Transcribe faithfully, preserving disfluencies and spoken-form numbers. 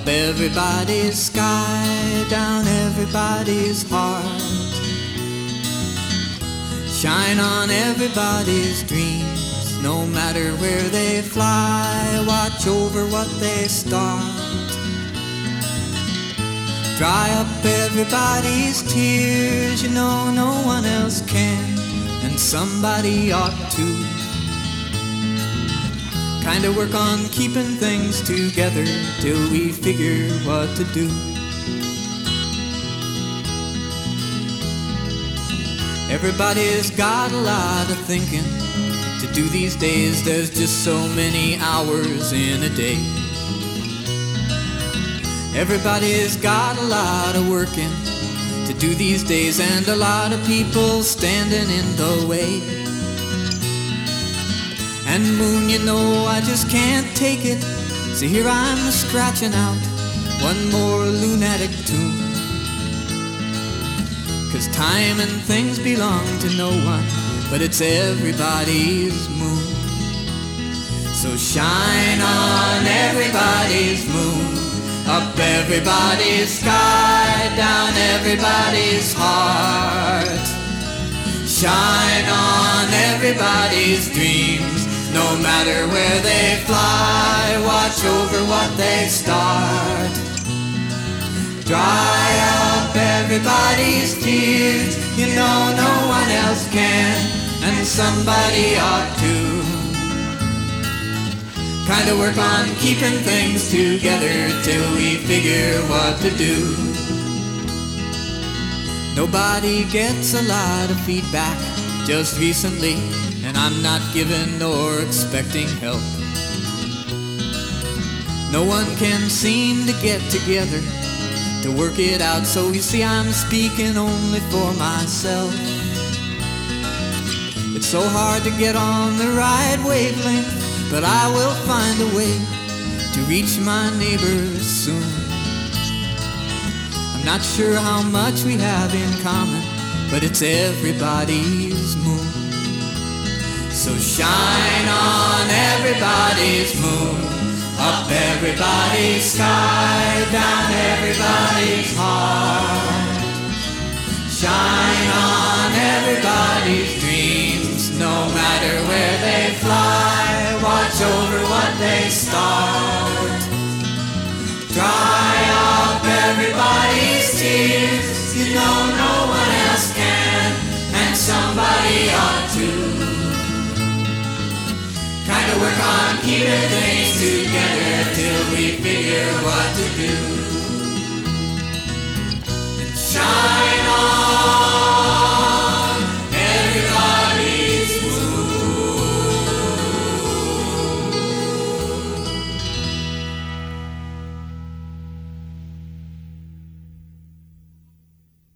Up everybody's sky, down everybody's heart. Shine on everybody's dreams, no matter where they fly. Watch over what they start. Dry up everybody's tears, you know no one else can, and somebody ought to. Kinda work on keeping things together till we figure what to do. Everybody's got a lot of thinking to do these days. There's just so many hours in a day. Everybody's got a lot of working to do these days, and a lot of people standing in the way. And moon, you know I just can't take it, so here I'm scratching out one more lunatic tune. 'Cause time and things belong to no one, but it's everybody's moon. So shine on everybody's moon, up everybody's sky, down everybody's heart. Shine on everybody's dreams, no matter where they fly. Watch over what they start. Dry up everybody's tears, you know no one else can, and somebody ought to. Kinda work on keeping things together till we figure what to do. Nobody gets a lot of feedback just recently, and I'm not giving nor expecting help. No one can seem to get together to work it out, so you see I'm speaking only for myself. It's so hard to get on the right wavelength, but I will find a way to reach my neighbors soon. I'm not sure how much we have in common, but it's everybody's moon. So shine on everybody's moon, up everybody's sky, down everybody's heart. Shine on everybody's dreams, no matter where they fly. Watch over what they start. Dry up everybody's tears, you know no one else can, and somebody ought to. Kinda work on keeping things together till we figure what to do.